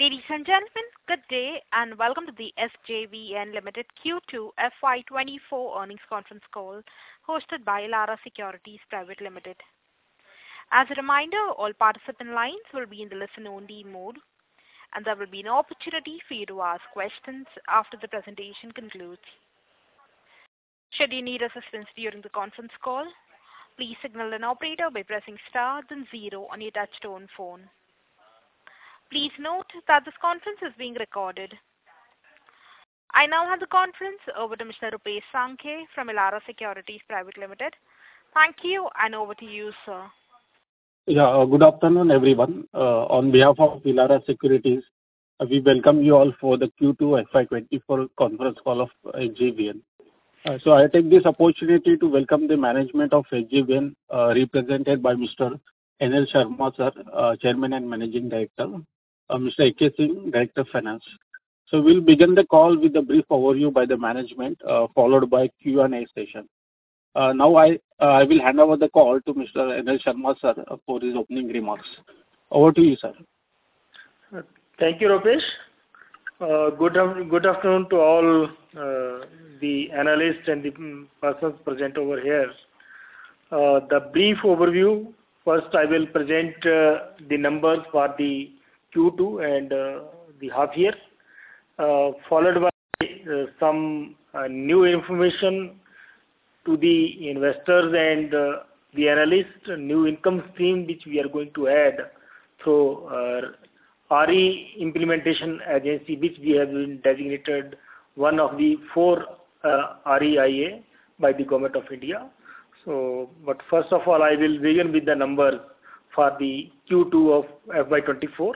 Ladies and gentlemen, good day and welcome to the SJVN Limited Q2 FY24 earnings conference call hosted by Elara Securities Private Limited. As a reminder, all participant lines will be in the listen-only mode, and there will be an opportunity for you to ask questions after the presentation concludes. Should you need assistance during the conference call, please signal an operator by pressing star then 0 on your touch-tone phone. Please note that this conference is being recorded. I now hand the conference over to Mr. Rupesh Sankhe from Elara Securities Private Limited. Thank you, and over to you, sir. Yeah, good afternoon, everyone. On behalf of Elara Securities, we welcome you all for the Q2 FY24 conference call of SJVN. So I take this opportunity to welcome the management of SJVN, represented by Mr. NL Sharma, sir, Chairman and Managing Director, Mr. A.K. Singh, Director of Finance. So we'll begin the call with a brief overview by the management, followed by Q&A session. Now I will hand over the call to Mr. NL Sharma, sir, for his opening remarks. Over to you, sir. Thank you, Rupesh. Good afternoon to all the analysts and the persons present over here. The brief overview. First, I will present the numbers for the Q2 and the half year, followed by some new information to the investors and the analysts, new income stream which we are going to add through RE Implementation Agency, which we have been designated one of the 4 REIA by the Government of India. So, but first of all, I will begin with the numbers for the Q2 of FY24.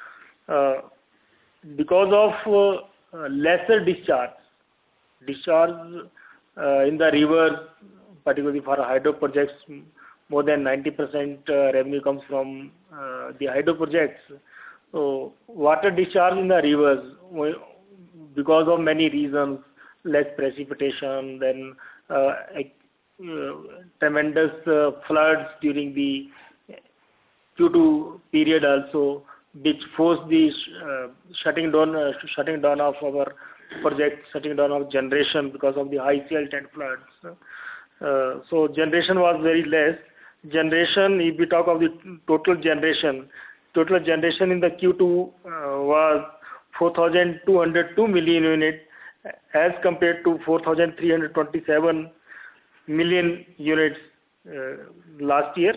Because of lesser discharge in the rivers, particularly for hydro projects, more than 90% revenue comes from the hydro projects. So, water discharge in the rivers, because of many reasons, less precipitation, then tremendous floods during the Q2 period also, which forced the shutting down of our project, shutting down of generation because of the high silt and floods. So generation was very less. Generation, if we talk of the total generation in the Q2 was 4,202 million units as compared to 4,327 million units last year.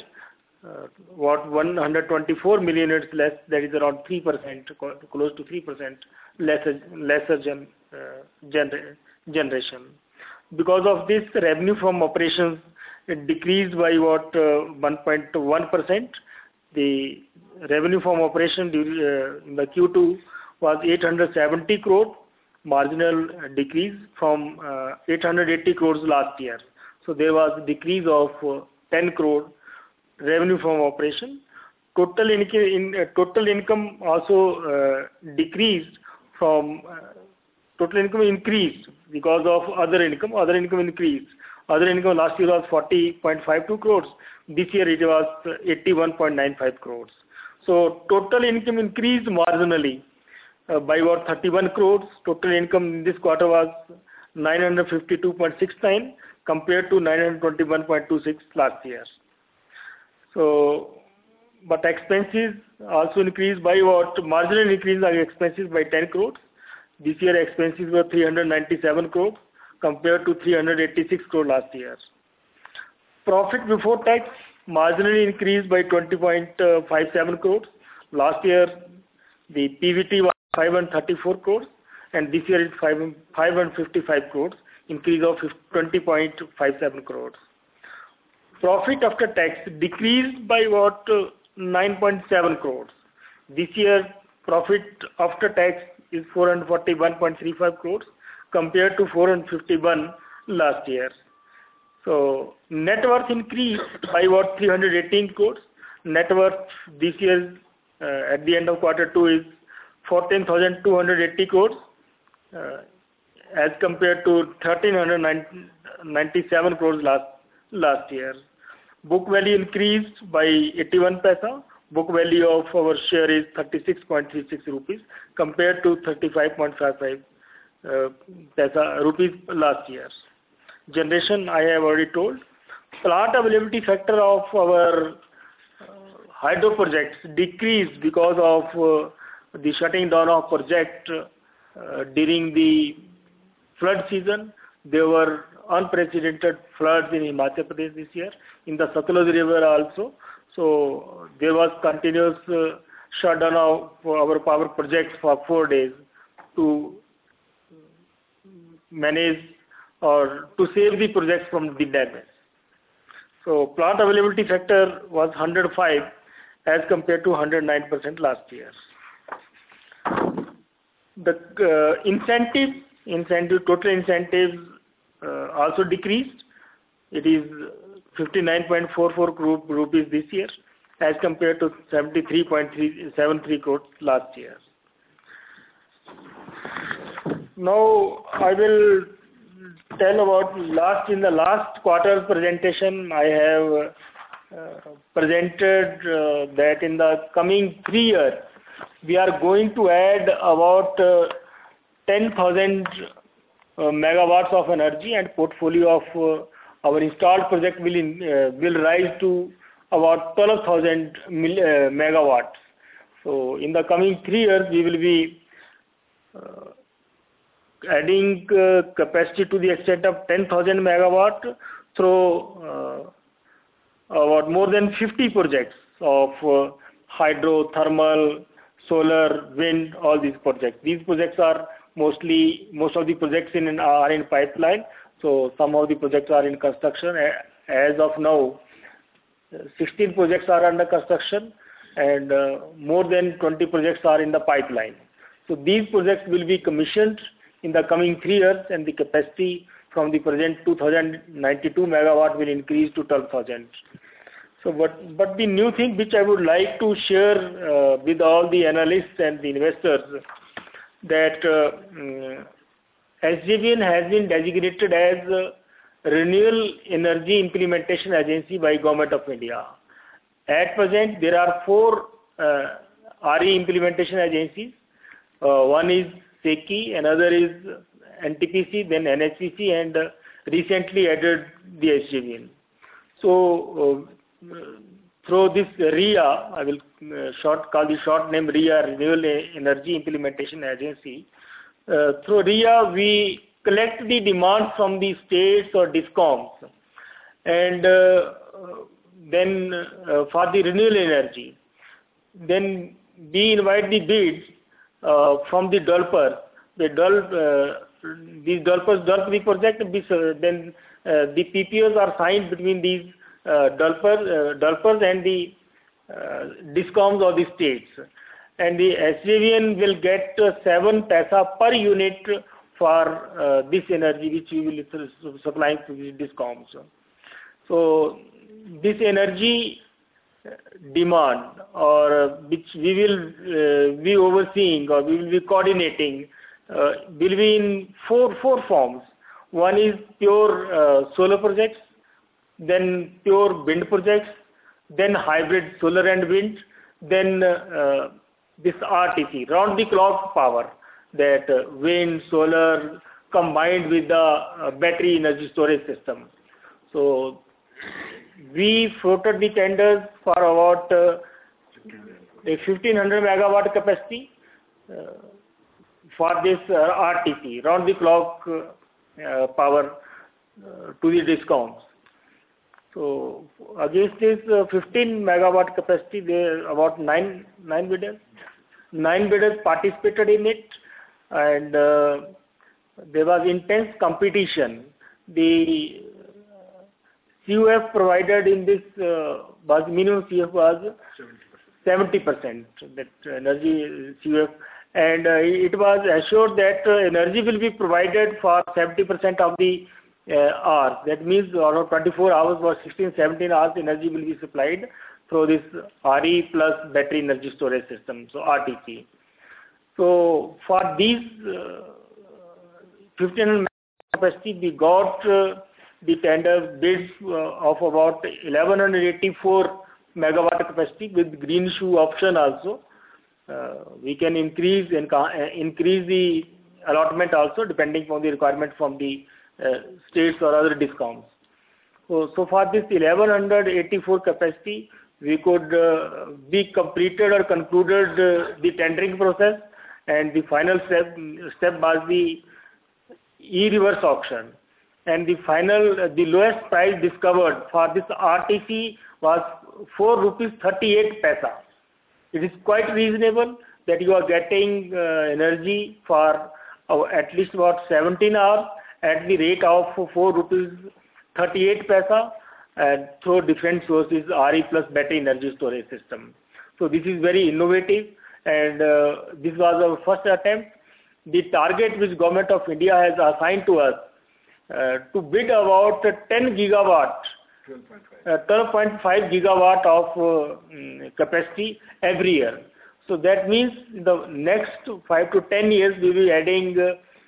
124 million units less, that is around 3%, close to 3% lesser generation. Because of this, revenue from operations it decreased by 1.1%. The revenue from operation in the Q2 was 870 crore, marginal decrease from 880 crores last year. So there was a decrease of 10 crore revenue from operation. Total income also decreased from total income increased because of other income. Other income increased. Other income last year was 40.52 crores. This year it was 81.95 crores. So total income increased marginally by 31 crores. Total income in this quarter was 952.69 compared to 921.26 last year. So, but expenses also increased by marginal increase of expenses by 10 crores. This year expenses were 397 crores compared to 386 crores last year. Profit before tax marginally increased by 20.57 crores. Last year the PBT was 534 crores and this year it's 555 crores, increase of 20.57 crores. Profit after tax decreased by 9.7 crores. This year profit after tax is 441.35 crores compared to 451 last year. So net worth increased by 318 crores. Net worth this year at the end of Q2 is 14,280 crores as compared to 1,397 crores last year. Book value increased by 81 paisa book value of our share is 36.36 rupees compared to 35.55 rupees last year. Generation, I have already told. Plant availability factor of our hydro projects decreased because of the shutting down of project during the flood season. There were unprecedented floods in Himachal Pradesh this year, in the Satluj River also. So there was continuous shutdown of our power projects for 4 days to manage or to save the projects from the damage. So plant availability factor was 105 as compared to 109% last year. The total incentives also decreased. It is 59.44 crore rupees this year as compared to 73.73 crores last year. Now I will tell about in the last quarter presentation I have presented that in the coming 3 years we are going to add about 10,000 megawatts of energy, and portfolio of our installed project will rise to about 12,000 megawatts. So in the coming 3 years we will be adding capacity to the extent of 10,000 megawatt through about more than 50 projects of hydro, thermal, solar, wind, all these projects. These projects are most of the projects are in pipeline. So some of the projects are in construction. As of now, 16 projects are under construction, and more than 20 projects are in the pipeline. So these projects will be commissioned in the coming 3 years, and the capacity from the present 2,092 megawatt will increase to 12,000. So, but the new thing which I would like to share with all the analysts and the investors, that SJVN has been designated as Renewable Energy Implementation Agency by Government of India. At present, there are 4 RE implementation agencies. One is SECI, another is NTPC, then NHPC, and recently added the SJVN. So through this RIA, I will call the short name RIA, Renewable Energy Implementation Agency. Through RIA, we collect the demands from the states or DISCOMs, and then for the renewable energy, then we invite the bids from the developer. These developers develop the project. Then the PPOs are signed between these developers and the DISCOMs or the states, and the SJVN will get 7 paisa per unit for this energy which we will supplying to the DISCOMs. So this energy demand, or which we will be overseeing or we will be coordinating, will be in four forms. One is pure solar projects, then pure wind projects, then hybrid solar and wind, then this RTC, round the clock power, that wind, solar combined with the battery energy storage system. So we floated the tenders for about a 1500 megawatt capacity for this RTC, round the clock power to the DISCOMs. So against this 15 megawatt capacity, there about nine bidders. 9 bidders participated in it, and there was intense competition. The CUF provided in this was minimum CUF was 70%, that energy CUF, and it was assured that energy will be provided for 70% of the hours. That means around 24 hours or 16-17 hours energy will be supplied through this RE plus battery energy storage system, so RTC. So for these 1500 capacity, we got the tender bids of about 1184 megawatt capacity with green shoe option also. We can increase the allotment also depending on the requirement from the states or other discounts. So far this 1184 capacity, we could be completed or concluded the tendering process, and the final step was the e-reverse auction. And the lowest price discovered for this RTC was 4 rupees 38 paisa. It is quite reasonable that you are getting energy for at least about 17 hours at the rate of 4 rupees 38 paisa through different sources, RE plus battery energy storage system. So this is very innovative, and this was our first attempt. The target which Government of India has assigned to us to bid about 10 gigawatt, 12.5 gigawatt of capacity every year. So that means in the next 5 to 10 years we will be adding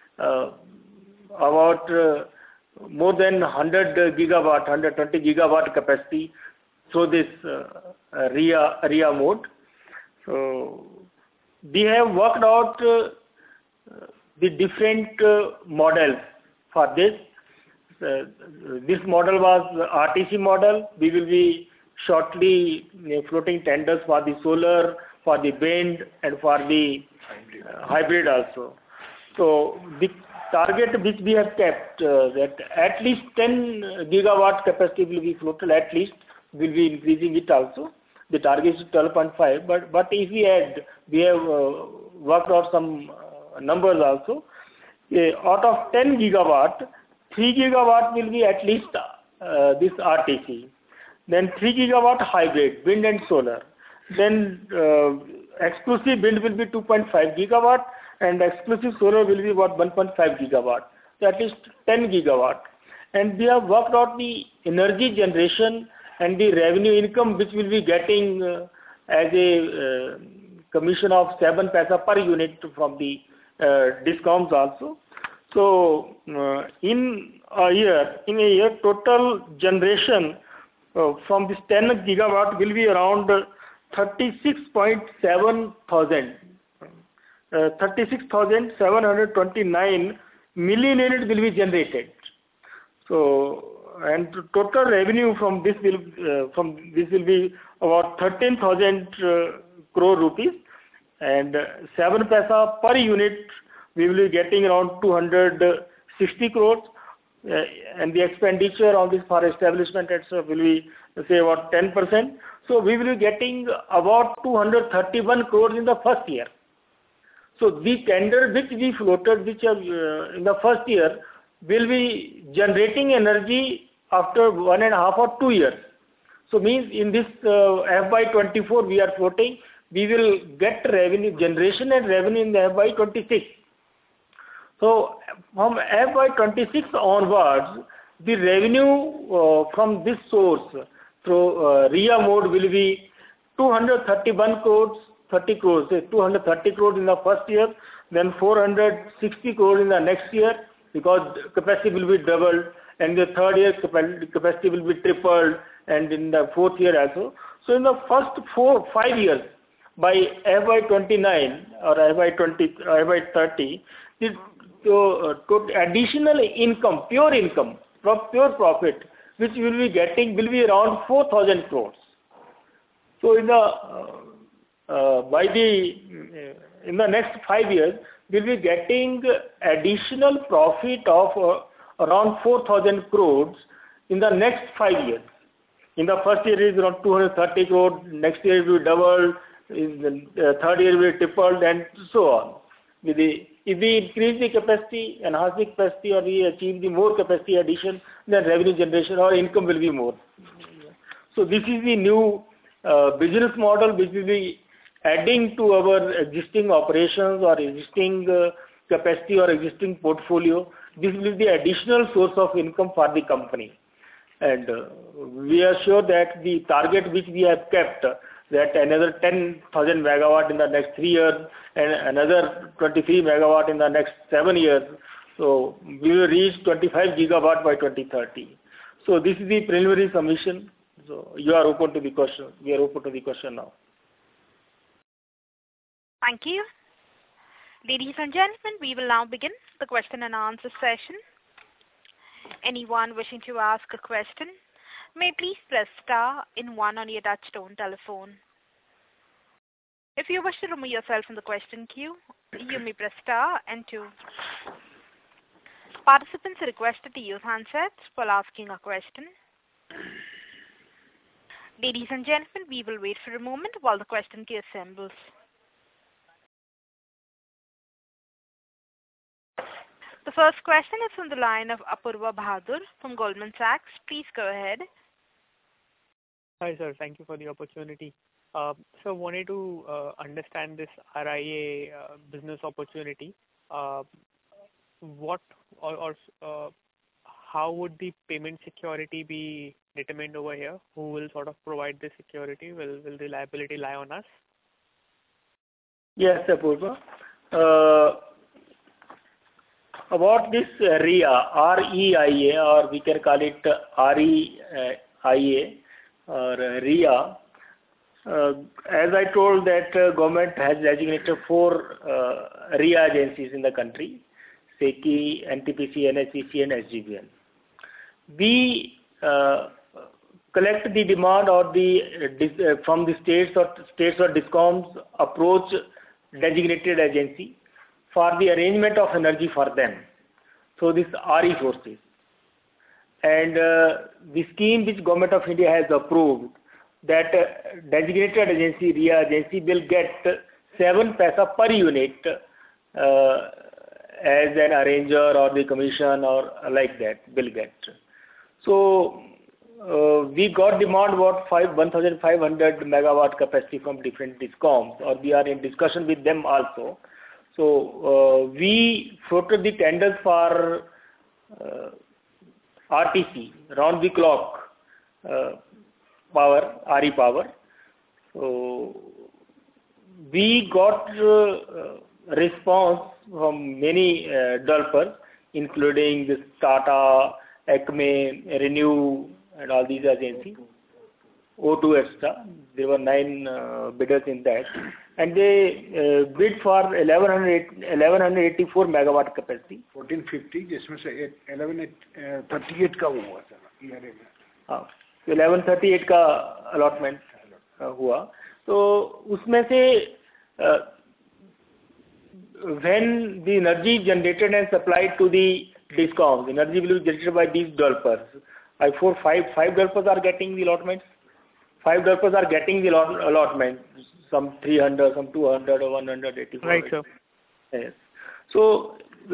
about more than 100 gigawatt, 120 gigawatt capacity through this RIA mode. So we have worked out the different models for this. This model was RTC model. We will be shortly floating tenders for the solar, for the wind, and for the hybrid also. So the target which we have kept, that at least 10 gigawatt capacity will be floated, at least will be increasing it also. The target is 12.5, but if we add, we have worked out some numbers also. Out of 10 gigawatt, 3 gigawatt will be at least this RTC. Then 3 gigawatt hybrid, wind and solar. Then exclusive wind will be 2.5 gigawatt, and exclusive solar will be about 1.5 gigawatt. So at least 10 gigawatt. And we have worked out the energy generation and the revenue income which will be getting as a commission of 7 paisa per unit from the discounts also. So in a year total generation from this 10 gigawatt will be around 36.7 thousand. 36,729 million units will be generated. So, and total revenue from this will be about 13,000 crore rupees, and 7 paisa per unit we will be getting around 260 crores, and the expenditure on this for establishment itself will be say about 10%. So we will be getting about 231 crores in the first year. So the tender which we floated, which in the first year, will be generating energy after 1.5 or 2 years. So means in this FY24 we are floating, we will get revenue generation and revenue in the FY26. So from FY26 onwards, the revenue from this source through RIA mode will be 231 crores. 30 crores, say 230 crores in the first year, then 460 crores in the next year, because capacity will be doubled, and the third year capacity will be tripled, and in the fourth year also. So in the first 5 years, by FY29 or FY30, the additional income, pure profit, which we will be getting will be around 4,000 crores. So in the next 5 years, we will be getting additional profit of around 4,000 crores in the next 5 years. In the first year it is around 230 crores, next year it will be doubled, in the third year it will be tripled, and so on. If we increase the capacity, enhance the capacity, or we achieve the more capacity addition, then revenue generation or income will be more. So this is the new business model which will be adding to our existing operations or existing capacity or existing portfolio. This will be the additional source of income for the company. And we are sure that the target which we have kept, that another 10,000 megawatt in the next 3 years and another 23 megawatt in the next 7 years. So we will reach 25 gigawatt by 2030. So this is the preliminary submission. So you are open to the question. We are open to the question now. Thank you. Ladies and gentlemen, we will now begin the question and answer session. Anyone wishing to ask a question may please press star in one on your touchtone telephone. If you wish to remove yourself from the question queue, you may press star and two. Participants are requested to use handsets while asking a question. Ladies and gentlemen, we will wait for a moment while the question queue assembles. The first question is from the line of Apurva Bahadur from Goldman Sachs. Please go ahead. Hi, sir. Thank you for the opportunity. So wanted to understand this RIA business opportunity. What or how would the payment security be determined over here? Who will sort of provide the security? Will the liability lie on us? Yes, Apurva. About this RIA, R-E-I-A, or we can call it R-E-I-A or RIA. As I told that government has designated 4 RIA agencies in the country, SECI, NTPC, NHPC and SGVN. We collect the demand or from the states or DISCOMs approach designated agency for the arrangement of energy for them. So this RE sources. And the scheme which Government of India has approved, that designated agency, RIA agency, will get 7 paisa per unit as an arranger or the commission or like that will get. So we got demand about 1,500 megawatt capacity from different DISCOMs, or we are in discussion with them also. So we floated the tenders for RTC, round the clock power, RE power. So we got response from many developers, including this Tata, Acme, Renew, and all these agencies. O2 extra. There were 9 bidders in that, and they bid for 1184 megawatt capacity. 1450 जिसमें से 1138 का वो हुआ था ERA में. हाँ, 1138 का allotment हुआ. तो उसमें से when the energy generated and supplied to the DISCOMs, energy will be generated by these developers. Five developers are getting the allotments. 5 developers are getting the allotment, some 300, some 200 or 184. Right, sir. Yes. So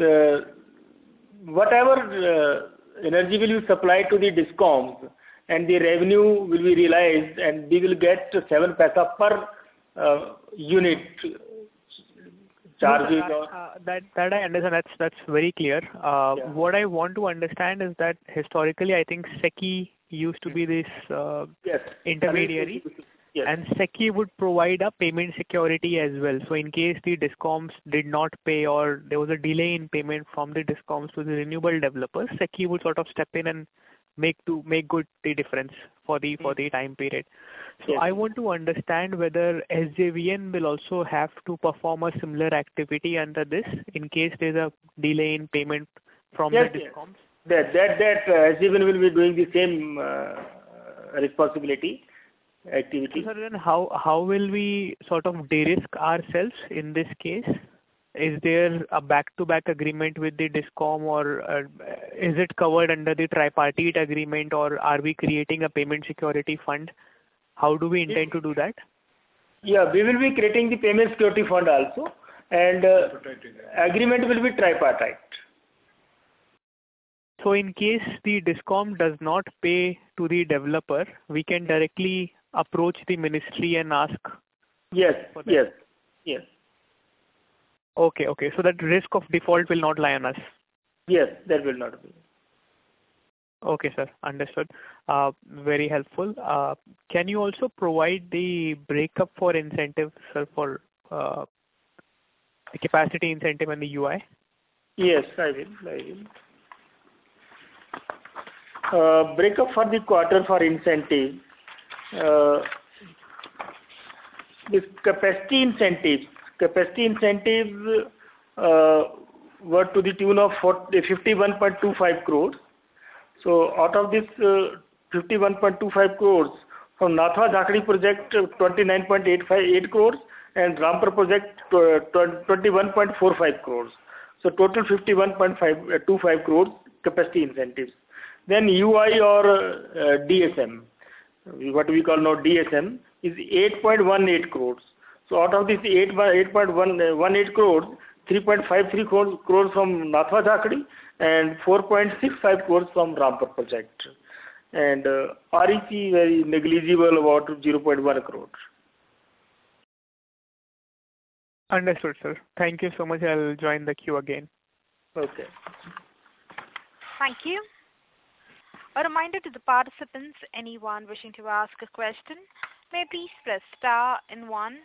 whatever energy will be supplied to the DISCOMs and the revenue will be realized, and we will get 7 paisa per unit charges. That I understand. That's very clear. Yeah. What I want to understand is that historically, I think SECI used to be this Yes. intermediary, Yes. and SECI would provide a payment security as well. So in case the DISCOMs did not pay or there was a delay in payment from the DISCOMs to the renewable developers, SECI would sort of step in and make good the difference for the time period. So Yes. I want to understand whether SJVN will also have to perform a similar activity under this in case there's a delay in payment from Yes, the yes. DISCOMs. That SJVN will be doing the same responsibility activity. So then how will we sort of de-risk ourselves in this case? Is there a back-to-back agreement with the DISCOM, or is it covered under the tripartite agreement, or are we creating a payment security fund? How do we intend to do that? Yeah, we will be creating the payment security fund also, and agreement will be tripartite. So in case the DISCOM does not pay to the developer, we can directly approach the ministry and ask. Yes, for that. yes, yes. Okay. So that risk of default will not lie on us. Yes, that will not be. Okay, sir. Understood. Very helpful. Can you also provide the breakup for incentives, sir, for the capacity incentive and the UI? Yes, I will. Breakup for the quarter for incentive. this capacity incentives were to the tune of 51.25 crores. So out of this 51.25 crores, from Nathwa Jhakri project 29.858 crores and Rampur project 21.45 crores. So total 51.25 crores capacity incentives. Then UI or DSM, what we call now DSM, is 8.18 crores. So out of this 8.18 crores, 3.53 crores from Nathwa Jhakri and 4.65 crores from Rampur project. And REC very negligible, about 0.1 crore. Understood, sir. Thank you so much. I'll join the queue again. Okay. Thank you. A reminder to the participants, anyone wishing to ask a question, may please press star and 1.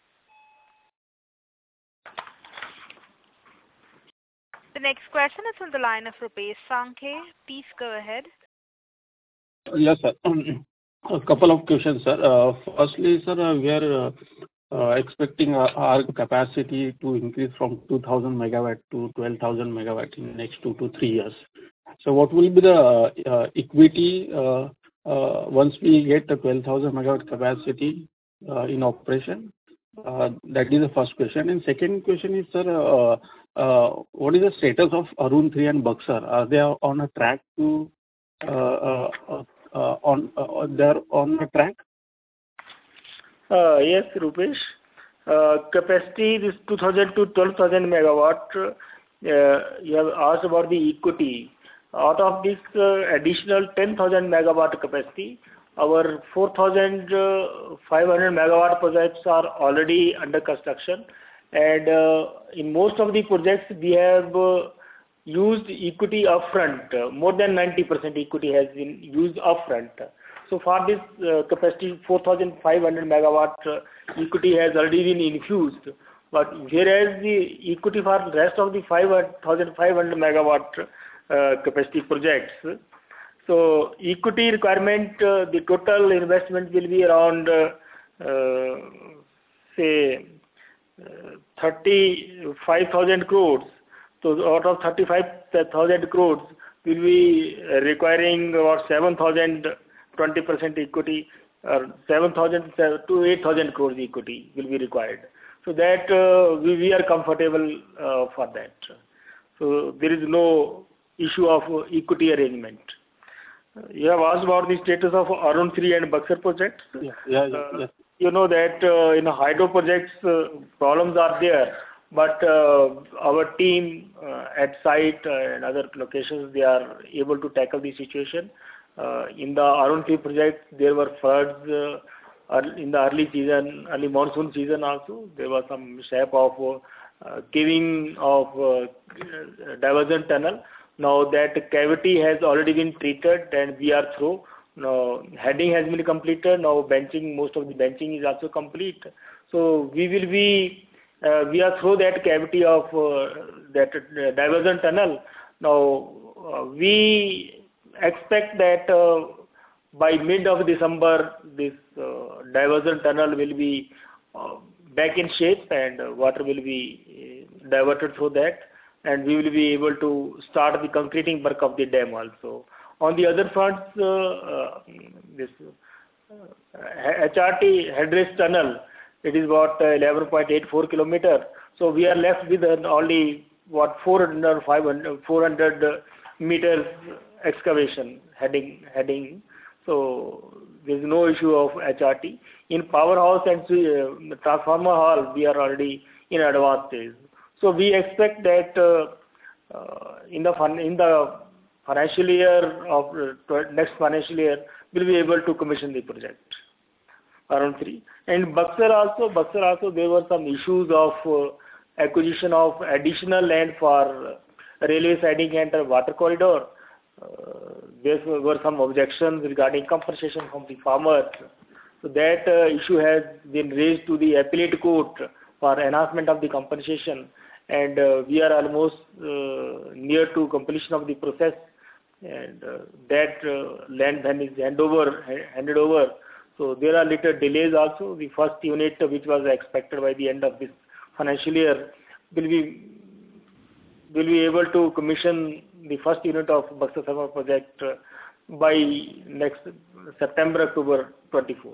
The next question is on the line of Rupesh Sankhe. Please go ahead. Yes, sir. A couple of questions, sir. Firstly, sir, we are expecting our capacity to increase from 2,000 megawatt to 12,000 megawatt in the next 2 to 3 years. So what will be the equity once we get the 12,000 megawatt capacity in operation? That is the first question. And second question is, sir, what is the status of Arun 3 and Buxar? Are they on a track to they're on the track? Yes, Rupesh. Capacity is 2,000 to 12,000 megawatt. You have asked about the equity. Out of this additional 10,000 megawatt capacity, our 4,500 megawatt projects are already under construction, and in most of the projects we have used equity upfront. More than 90% equity has been used upfront. So for this capacity, 4,500 megawatt equity has already been infused. But whereas the equity for the rest of the 5,500 megawatt capacity projects, so equity requirement, the total investment will be around say 35,000 crores. So out of 35,000 crores, will be requiring about 7,000, 20% equity, 7,000 to 8,000 crores equity will be required. So that we are comfortable for that. So there is no issue of equity arrangement. You have asked about the status of Arun 3 and Buxar projects. Yeah. You know that in hydro projects problems are there, but our team at site and other locations, they are able to tackle the situation. In the Arun 3 project, there were floods in the early monsoon season also. There was some mishap of caving of diversion tunnel. Now that cavity has already been treated and we are through. Now heading has been completed. Now benching, most of the benching is also complete. So we are through that cavity of that diversion tunnel. Now we expect that by mid of December this diversion tunnel will be back in shape and water will be diverted through that, and we will be able to start the concreting work of the dam also. On the other fronts, this HRT headrace tunnel, it is about 11.84 kilometer. So we are left with only 400 meters excavation heading. So there is no issue of HRT. In powerhouse and transformer hall, we are already in advanced stage. So we expect that in the financial year of next financial year, we'll be able to commission the project around 3. And Buxar also, there were some issues of acquisition of additional land for railway siding and water corridor. There were some objections regarding compensation from the farmers. So that issue has been raised to the appellate court for enhancement of the compensation, and we are almost near to completion of the process, and that land then is handed over. So there are little delays also. The first unit, which was expected by the end of this financial year, will be able to commission the first unit of Buxar Thermal project by next September, October 24.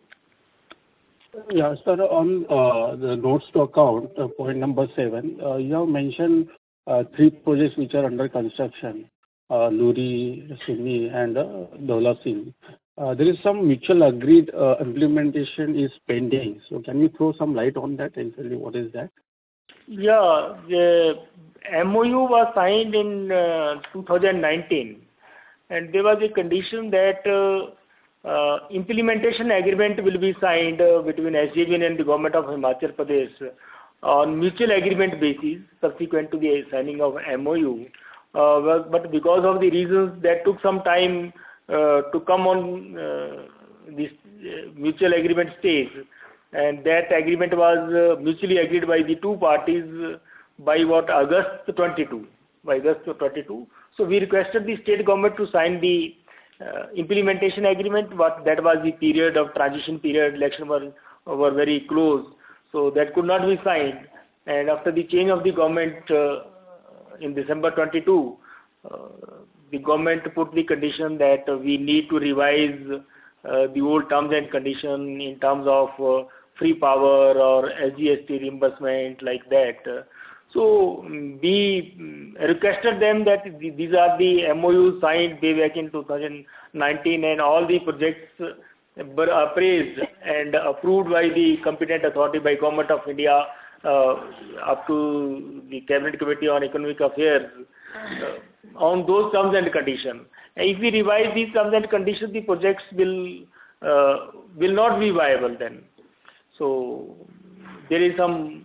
Yeah, sir, on the notes to account, point number 7, you have mentioned 3 projects which are under construction, Luri, Sumi, and Dola Singh. There is some mutual agreed implementation is pending. So can you throw some light on that? Exactly what is that? Yeah, the MOU was signed in 2019, and there was a condition that implementation agreement will be signed between SJVN and the government of Himachal Pradesh on mutual agreement basis subsequent to the signing of MOU. But because of the reasons that took some time to come on this mutual agreement stage, and that agreement was mutually agreed by the two parties by August 22. So we requested the state government to sign the implementation agreement, but that was the period of transition period. Election were very close, so that could not be signed. And after the change of the government in December 22, the government put the condition that we need to revise the old terms and condition in terms of free power or SGST reimbursement, like that. So we requested them that these are the MOUs signed way back in 2019, and all the projects were appraised and approved by the competent authority, by Government of India, up to the Cabinet Committee on Economic Affairs, on those terms and conditions. If we revise these terms and conditions, the projects will not be viable then. So there is some,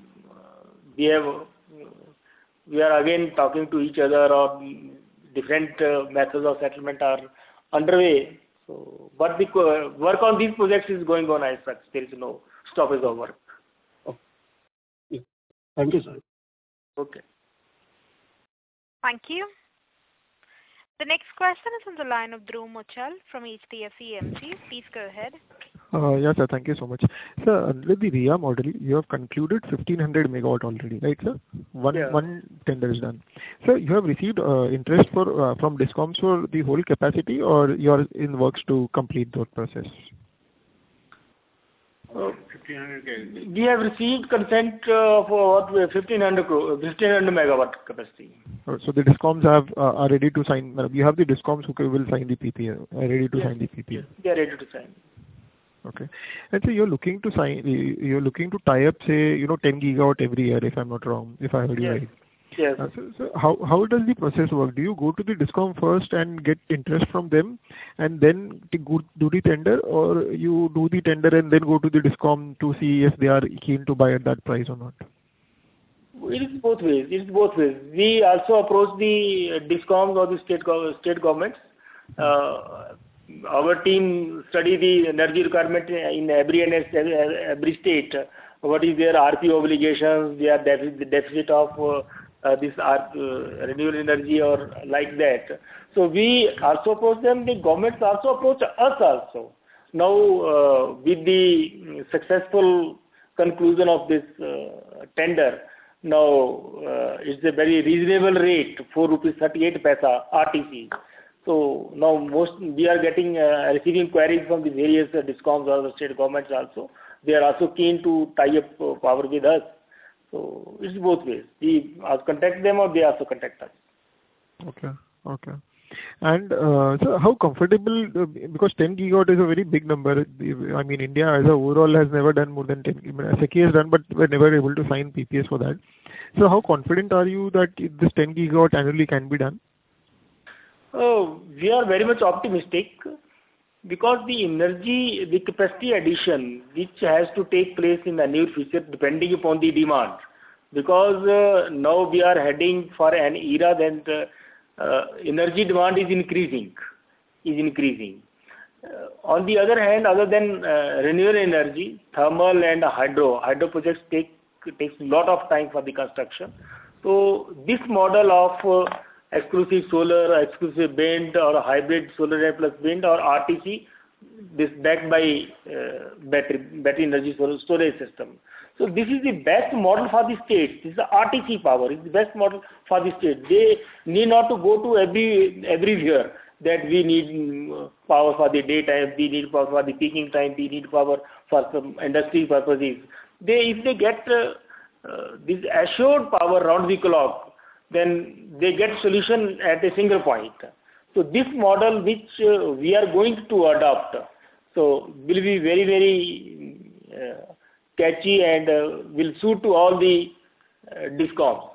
we are again talking to each other, or different methods of settlement are underway. So, but the work on these projects is going on as such. There is no stoppage of work. Oh. Yeah. Thank you, sir. Okay. Thank you. The next question is on the line of Dhruv Muchal from HDFC AMC. Please go ahead. Yes, sir. Thank you so much. Sir, under the RIA model, you have concluded 1500 megawatt already, right, sir? One tender is done. Sir, you have received interest from DISCOMs for the whole capacity, or you are in works to complete that process? 1500. We have received consent for 1500 megawatt capacity. So the DISCOMs are ready to sign. You have the DISCOMs who will sign the PPA, are ready to sign the PPA. Yes, they are ready to sign. Okay. And so you're looking to tie up, say, 10 gigawatt every year, if I'm not wrong, if I heard you right. Yes. So how does the process work? Do you go to the DISCOM first and get interest from them, and then do the tender, or you do the tender and then go to the DISCOM to see if they are keen to buy at that price or not? It is both ways. We also approach the DISCOMs or the state governments. Our team study the energy requirement in every state. What is their RP obligations, their deficit of this renewable energy, or like that. So we also approach them. The governments also approach us also. Now, with the successful conclusion of this tender, now it's a very reasonable rate, 4.38 rupees RTC. So now we are receiving queries from the various DISCOMs or the state governments also. They are also keen to tie up power with us. So it's both ways. We contact them, or they also contact us. Okay. And so how comfortable, because 10 gigawatt is a very big number. I mean, India as a overall has never done more than 10. SECI has done, but we're never able to sign PPAs for that. So how confident are you that this 10 gigawatt annually can be done? We are very much optimistic, because the capacity addition which has to take place in the near future, depending upon the demand, because now we are heading for an era that energy demand is increasing. On the other hand, other than renewable energy, thermal and hydro projects takes a lot of time for the construction. So this model of exclusive solar, exclusive wind, or hybrid solar plus wind, or RTC, this backed by battery energy storage system. So this is the best model for the states. This is the RTC power. It's the best model for the state. They need not to go to everywhere that we need power for the daytime, we need power for the peaking time, we need power for some industry purposes. If they get this assured power round the clock, then they get solution at a single point. So this model which we are going to adopt, so will be very, very catchy and will suit to all the DISCOMs.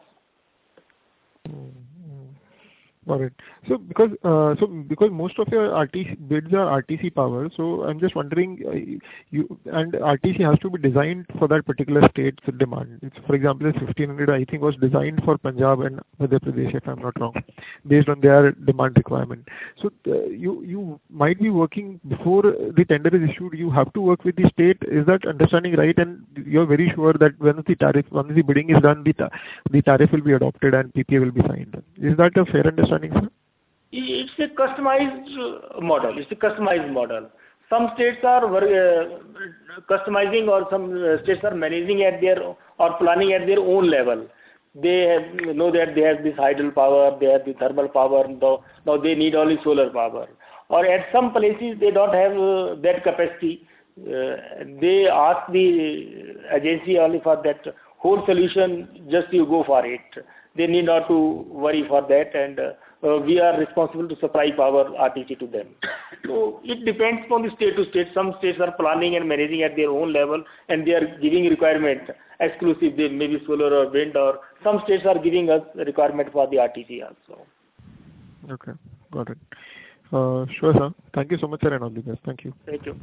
Got it. So because most of your RTC bids are RTC power, so I'm just wondering, RTC has to be designed for that particular state's demand. It's, for example, the 1500 I think was designed for Punjab and Madhya Pradesh, if I'm not wrong, based on their demand requirement. So you might be working before the tender is issued. You have to work with the state. Is that understanding right? And you're very sure that once the bidding is done, the tariff will be adopted and PPA will be signed. Is that a fair understanding, sir? It's a customized model. Some states are customizing, or some states are managing at their or planning at their own level. They know that they have this hydel power, they have the thermal power. Now they need only solar power. Or at some places they don't have that capacity. They ask the agency only for that whole solution. Just you go for it. They need not to worry for that, and we are responsible to supply power RTC to them. So it depends on the state to state. Some states are planning and managing at their own level, and they are giving requirement exclusive. They may be solar or wind, or some states are giving us requirement for the RTC also. Okay, got it. Sure, sir. Thank you so much, sir, and all the best. Thank you. Thank you.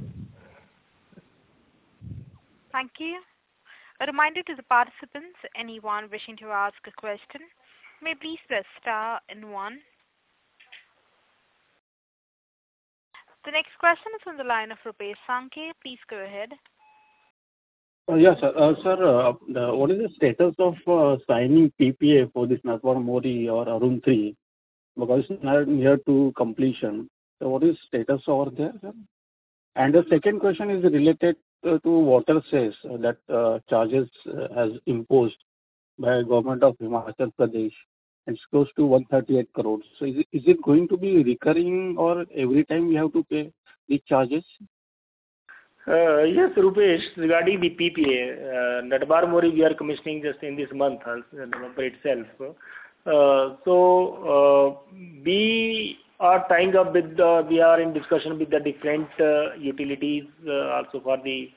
Thank you. A reminder to the participants, anyone wishing to ask a question, may please press star and 1. The next question is on the line of Rupesh Sankhe. Please go ahead. Yes, sir. What is the status of signing PPA for this Nathdwara Mori or Arun 3? Because it's near to completion. So what is status over there, sir? And the second question is related to water cess that charges has imposed by government of Himachal Pradesh. It's close to 138 crores. So is it going to be recurring, or every time we have to pay the charges? Yes, Rupesh, regarding the PPA, Nathdwara Mori we are commissioning just in this month, November itself. We are tying up with we are in discussion with the different utilities also for the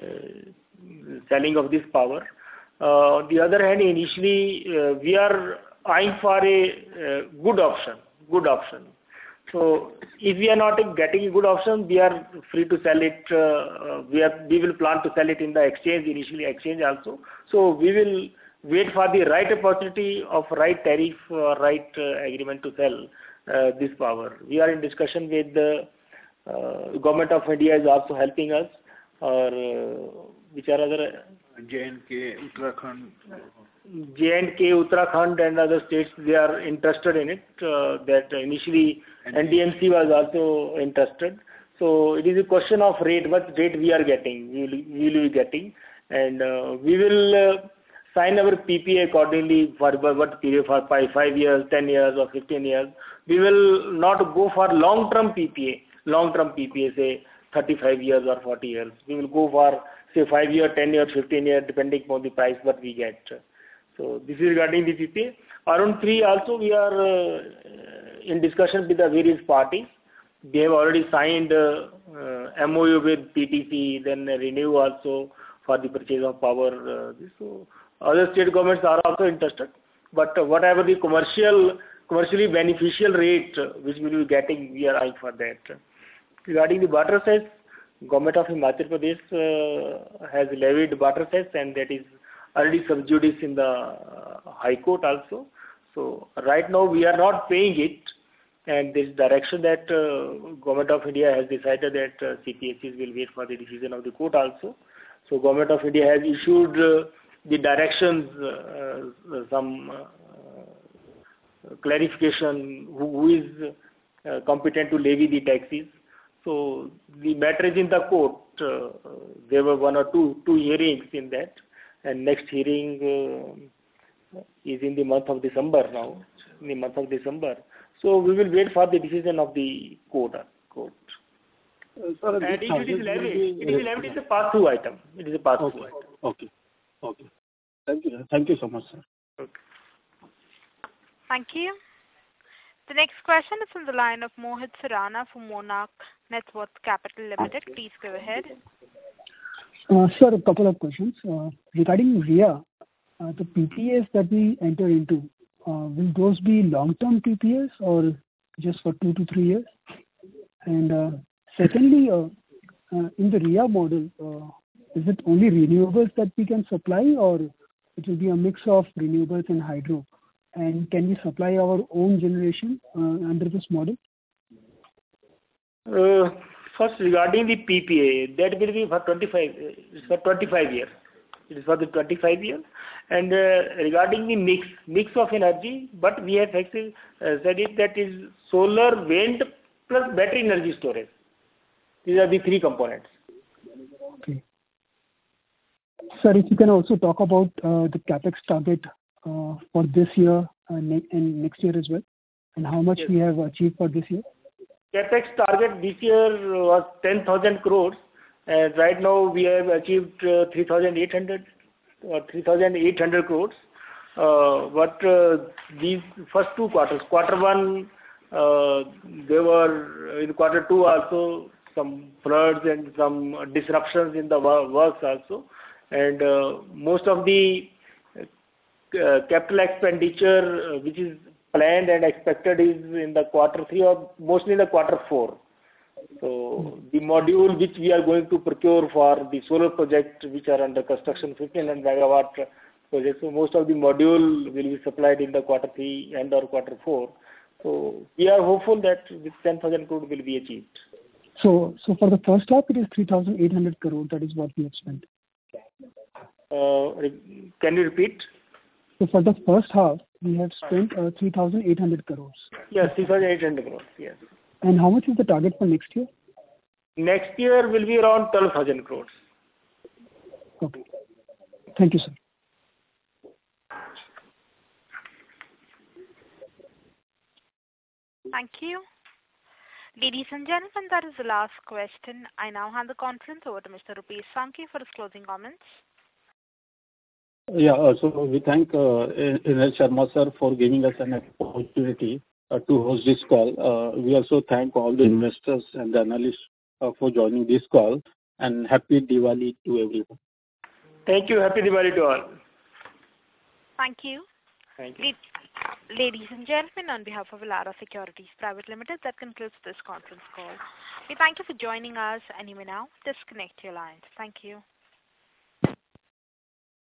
selling of this power. On the other hand, initially we are eyeing for a good option. So if we are not getting a good option, we are free to sell it. We will plan to sell it in the exchange, initially exchange also. So we will wait for the right opportunity of right tariff, right agreement to sell this power. We are in discussion with the government of India is also helping us, or which are other J&K, Uttarakhand. J&K, Uttarakhand and other states, they are interested in it. That initially NDMC was also interested. So it is a question of rate, what rate we are getting, we will be getting, and we will sign our PPA accordingly for what period, for 5 years, 10 years or 15 years. We will not go for long-term PPA, say 35 years or 40 years. We will go for say 5 years, 10 years, 15 years, depending upon the price what we get. So this is regarding the PPA. Arun 3 also we are in discussion with the various parties. They have already signed MOU with PTC, then Renew also for the purchase of power. So other state governments are also interested. But whatever the commercially beneficial rate which we will be getting, we are eyeing for that. Regarding the water cess, Government of Himachal Pradesh has levied water cess, and that is already sub judice in the High Court also. So right now we are not paying it, and this direction that Government of India has decided that CPSEs will wait for the decision of the court also. So Government of India has issued the directions, some clarification who is competent to levy the taxes. So the matter is in the court. There were one or two hearings in that, and next hearing is in the month of December now. In the month of December. So we will wait for the decision of the court. Sir, And it is levied. It is a pass-through item. It is a pass-through item. Okay. Thank you so much, sir. Okay. Thank you. The next question is from the line of Mohit Surana from Monarch Networth Capital Limited. Please go ahead. Sir, a couple of questions. Regarding RIA, the PPAs that we enter into, will those be long-term PPAs or just for 2 to 3 years? And secondly, in the RIA model, is it only renewables that we can supply, or it will be a mix of renewables and hydro? And can we supply our own generation under this model? First, regarding the PPA, that will be for 25 years. It is for the 25 years. And regarding the mix of energy, but we have actually said it that is solar, wind plus battery energy storage. These are the 3 components. Okay. Sir, if you can also talk about the capex target for this year and next year as well, and how much we have achieved for this year. Capex target this year was 10,000 crores, and right now we have achieved 3,800 crores. But these first 2 quarters, quarter 1, there were in quarter 2 also some floods and some disruptions in the works also, and most of the capital expenditure which is planned and expected is in the quarter 3 or mostly in the quarter 4. So the module which we are going to procure for the solar project which are under construction, 1500 megawatt project, so most of the module will be supplied in the quarter 3 and or quarter 4. So we are hopeful that this 10,000 crore will be achieved. So for the first half, it is 3,800 crore. That is what we have spent. Can you repeat? So for the first half, we have spent 3,800 crores. Yes, 3,800 crores. Yes. And how much is the target for next year? Next year will be around 12,000 crores. Okay. Thank you, sir. Thank you. Ladies and gentlemen, that is the last question. I now hand the conference over to Mr. Rupesh Sankhe for his closing comments. Yeah, so we thank Inder Sharma sir for giving us an opportunity to host this call. We also thank all the investors and the analysts for joining this call, and happy Diwali to everyone. Thank you. Happy Diwali to all. Thank you. Thank you. Ladies and gentlemen, on behalf of Elara Securities Private Limited, that concludes this conference call. We thank you for joining us, and you may now disconnect your lines. Thank you.